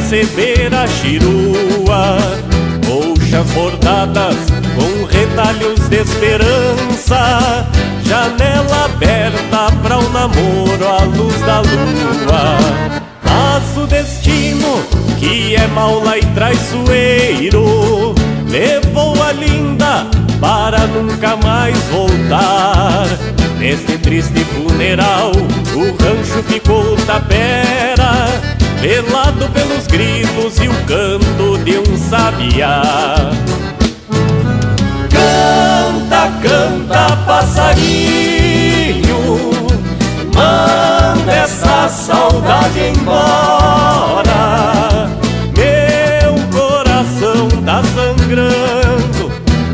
receber a chirua. Colchas bordadas com retalhos de esperança, janela aberta pra um namoro à luz da lua. Mas o destino, que é maula e traiçoeiro, levou a linda para nunca mais voltar. Neste triste funeral, o rancho ficou tapera, velado pelos gritos e o canto de um sabiá. Canta, canta, passarinho, manda essa saudade embora. Meu coração tá sangrando,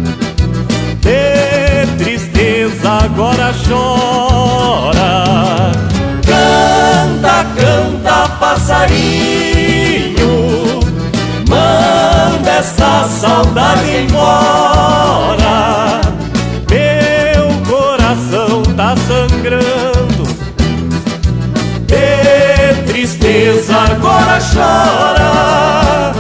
de tristeza agora chora. Canta, canta, passarinho, manda essa saudade embora. Meu coração tá sangrando, de tristeza agora chora.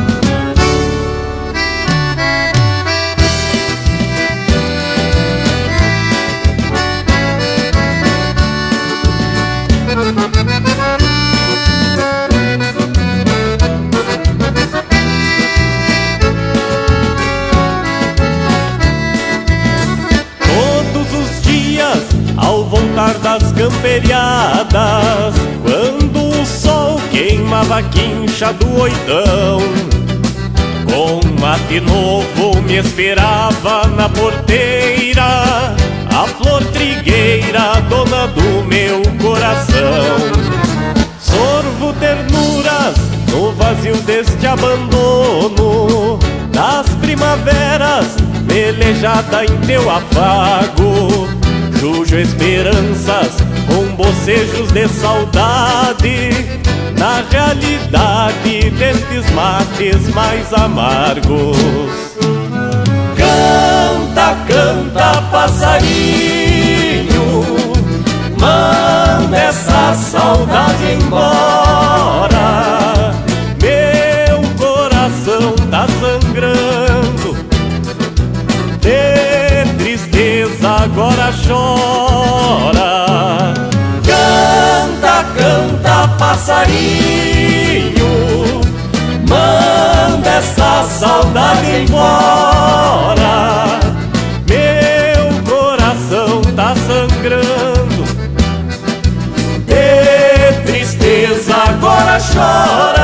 Ao voltar das camperiadas, quando o sol queimava a quincha do oitão, com mate novo me esperava na porteira a flor trigueira, dona do meu coração. Sorvo ternuras no vazio deste abandono, das primaveras velejada em teu afago. Jujo esperanças com bocejos de saudade, na realidade destes mates mais amargos. Canta, canta, passarinho, manda essa saudade embora. Meu coração tá sangrando, de tristeza agora chora. Canta, canta, passarinho, manda essa saudade embora. Meu coração tá sangrando, de tristeza agora chora.